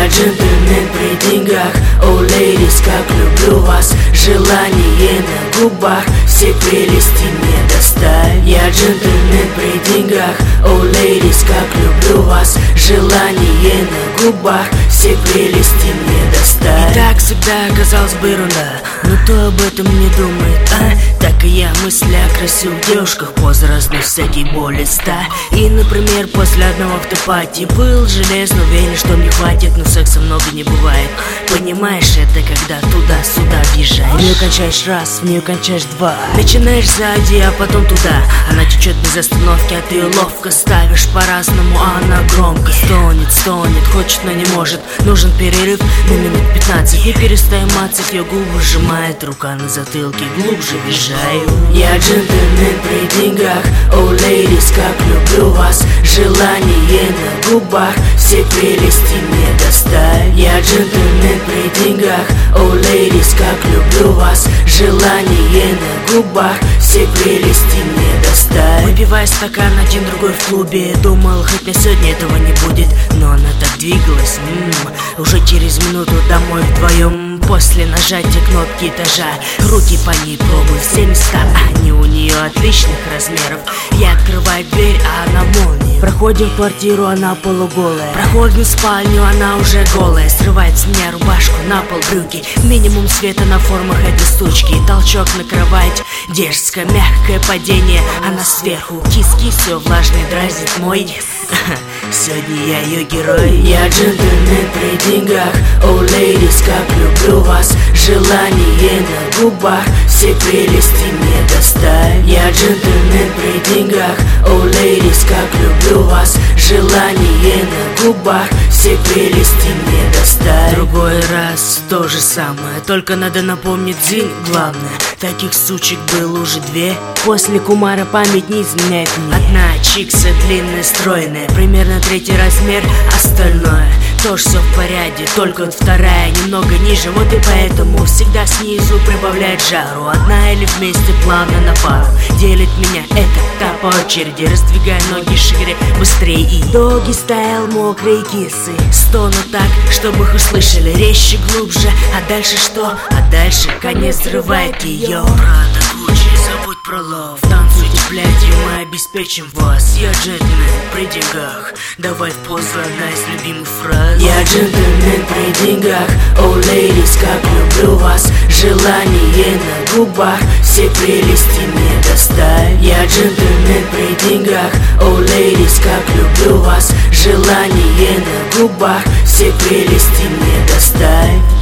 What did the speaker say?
Я джентльмен при деньгах, oh ladies, как люблю вас. Желание на губах, все прелести не достать. Я джентльмен при деньгах, oh ladies, как люблю вас. Желание на губах, все прелести не достать. И так всегда казалось бы ерунда, но кто об этом не думает, а? Так и я мысли о красивых девушках возрастных всякий более 100. И, например, после одного автопати был железно уверен, что мне хватит, но секса много не бывает. Понимаешь, это когда туда-сюда въезжаешь. В нее кончаешь раз, в нее кончаешь два. Начинаешь сзади, а потом туда. Она течет без остановки, а ты ее ловко ставишь по-разному, а она громко стонет, хочет, но не может. Нужен перерыв на минут 15. Не перестаю мацать, ее губы сжимает, рука на затылке, глубже въезжаю. Я джентльмен при деньгах, oh ladies, как люблю вас. Желание на губах, все прелести не достать. Я джентльмен при деньгах, oh ladies, как люблю вас. Желание на губах, все прелести не достать. Выпивая стакан один другой в клубе, думал, хоть на сегодня этого не будет, но она так двигалась. Уже через минуту домой вдвоем. После нажатия кнопки этажа руки по ней пробую все места. Они у нее отличных размеров. Я открываю дверь, а она молния. Проходим в квартиру, она полуголая. Проходим в спальню, она уже голая. Срывает с меня рубашку, на пол брюки. Минимум света на формах этой стучки. Толчок на кровать, дерзкое, мягкое падение. Она сверху, кис-кис, все влажный, дразнит мой. Сегодня я ее герой. Я джентльмен при деньгах, oh ladies, как люблю вас. Желание на губах, все прелести не достать. Я джентльмен при деньгах, oh ladies, как люблю вас. Желание на губах, все прелести не достать. Другой раз то же самое, только надо напомнить Зин, главное. Таких сучек было уже две. После Кумара память не изменяет мне. Одна чикса длинная, стройная, примерно третий размер. Остальное тоже все в порядке, только вот вторая немного ниже. Вот и поэтому всегда снизу прибавляет жару. Одна или вместе плавно на пару. Делит меня это та по очереди. Раздвигая ноги шире, быстрее и доги стайл, мокрые кисы. Стону так, чтобы их услышали резче, глубже. А дальше что? А дальше конец взрывает ее. Правда, Гуччи, забудь про лов. Танцуйте, блядь, и мы обеспечим вас. Я джентльмен при деньгах, давай в позу, одна из любимых фраз. Я джентльмен при деньгах, oh ladies, как люблю вас. Желание на губах, все прелести не достать. Я джентльмен при деньгах, oh ladies, как люблю вас. Желание на губах, все прелести не достать.